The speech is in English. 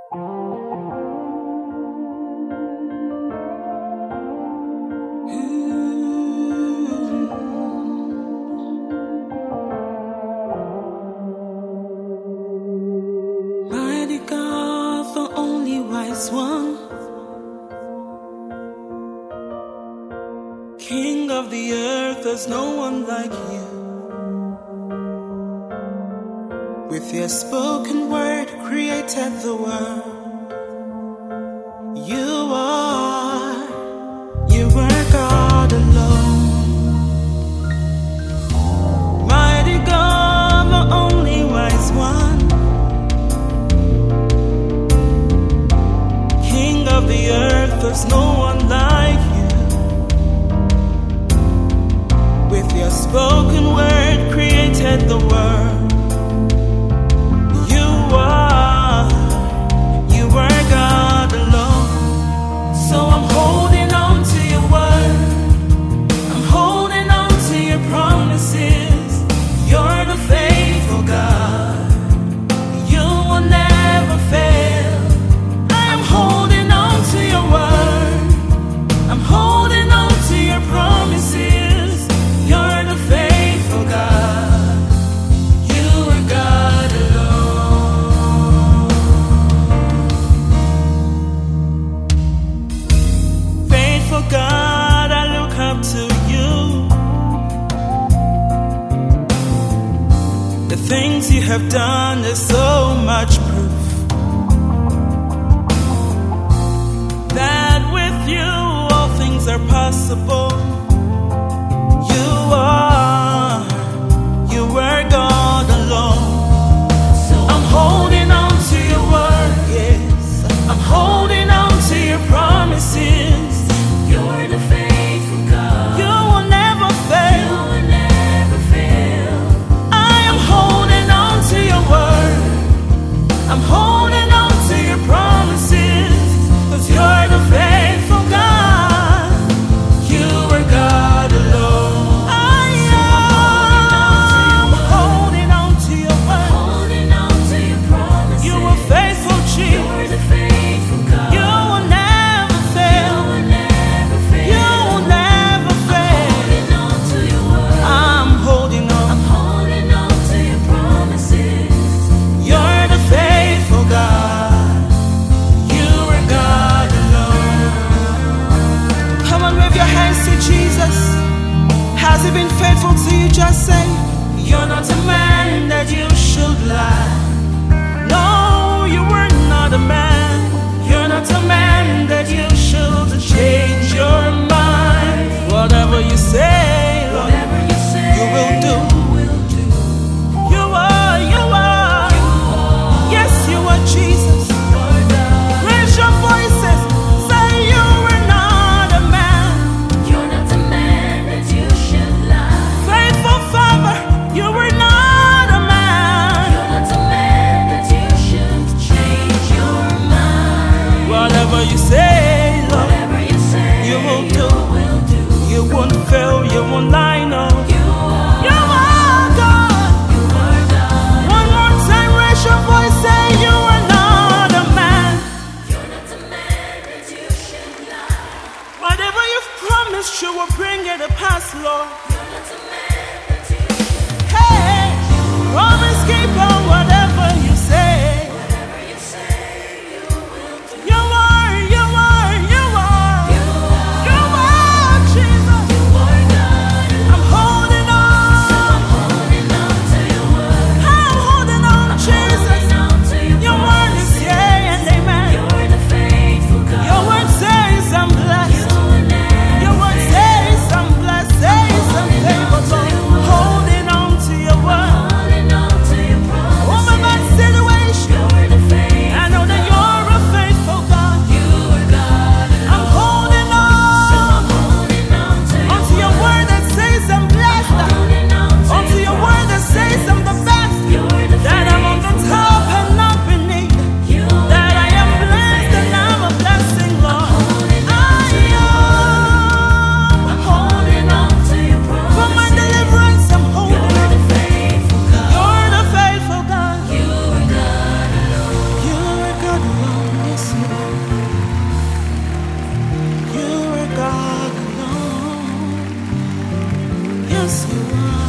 Mighty God, the only wise one, King of the earth, there's no one like you. With your spoken word created the world. You were God alone. Mighty God, the only wise one, King of the earth, there's no one like you. With your spoken word created the world. You were God alone. So I'm holding on to your word. I'm holding on to your promises. You're the faithful God. You will never fail. I'm holding on to your word. just you are.